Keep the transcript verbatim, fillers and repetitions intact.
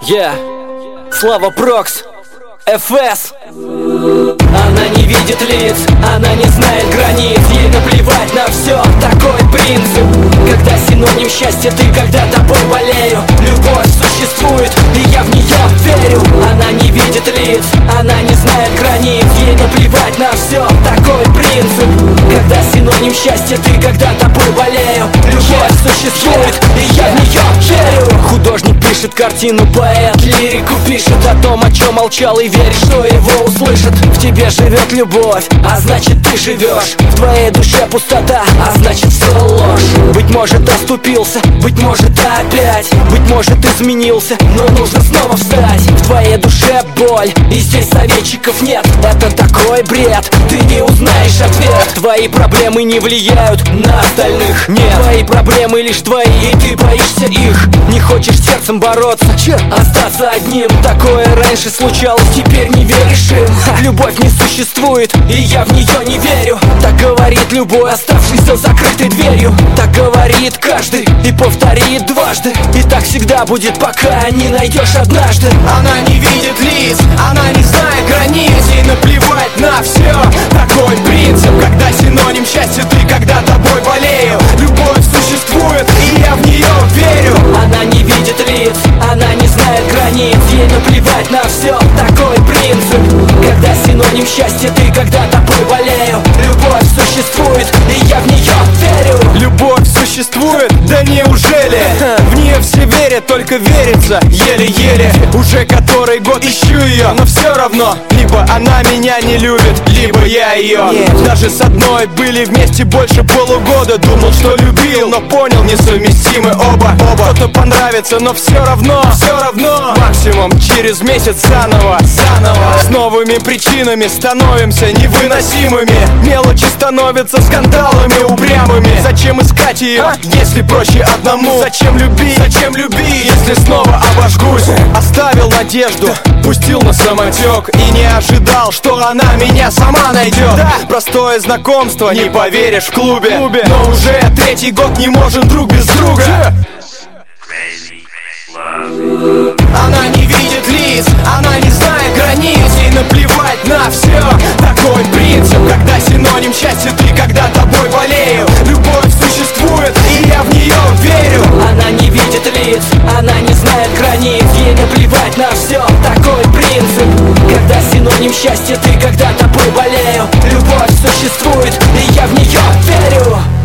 Yeah, Слава Прокс, эф эс. Она не видит лиц, она не знает границ. Ей наплевать на все, такой принцип. Когда синоним счастья ты, когда тобой болею. Любовь существует, и я в нее верю. Она не видит лиц, она не знает границ. Ей наплевать на все, такой принцип. Когда синоним счастья ты, когда тобой болею. Любовь существует, и я в нее верю. Художник пишет картину, поэт лирику пишет о том, о чем молчал, и верит, что его услышат. В тебе живет любовь, а значит ты живешь. В твоей душе пустота, а значит все ложь. Быть может оступился, быть может опять, быть может изменился, но нужно снова встать. В твоей душе боль, и здесь советчиков нет. Это такой бред, ты не узнаешь ответ. Твои проблемы не влияют на остальных. Нет, твои проблемы лишь твои, и ты боишься их. Не хочешь сердцем бороться, Че? остаться одним. Такое раньше случалось, теперь не веришь им. Ха, любовь не существует, и я в нее не верю. Так говорит любой, оставшись за закрытой дверью. Так говорит каждый и повторит дважды. И так всегда будет, пока не найдешь однажды. Она не видит лиц, она не знает границ. Ей наплевать на все, такой принцип. Когда синоним счастья ты, когда тобой болею. Любовь существует, и я в нее верю. Она не видит лиц, она не знает границ. Ей наплевать на все, такой принцип. Когда синоним счастья ты, когда тобой болею. Любовь существует, и я в нее верю. Любовь существует? Да неужели? В нее все верят, только верится еле-еле. Уже который год ищу ее, но все равно либо она меня не любит, либо я ее. Нет. Даже с одной были вместе больше полугода. Думал, что любил, но понял, несовместимы оба. Оба. Кто-то понравится, но все равно, все равно. Максимум через месяц заново, заново. С новыми причинами становимся невыносимыми. Мелочи становятся скандалами упрямыми. Зачем искать ее, а? если проще одному? Зачем любить, зачем любить, если снова обожгусь? Оставил надежду, пустил на самотек и не ожидал, что она меня сама найдет. Да, простое знакомство, не поверишь, в клубе, в клубе. Но уже третий год не можем друг без друга. Она не видит лиц, она не знает границ. Ей наплевать на все, такой принцип. Когда синоним счастья ты, когда тобой болею. Любовь существует, и я в нее верю. Она не видит лиц, она не знает границ. Ей наплевать на все, такой принцип. Когда синоним счастья ты, когда тобой болею. Любовь существует, и я в нее верю.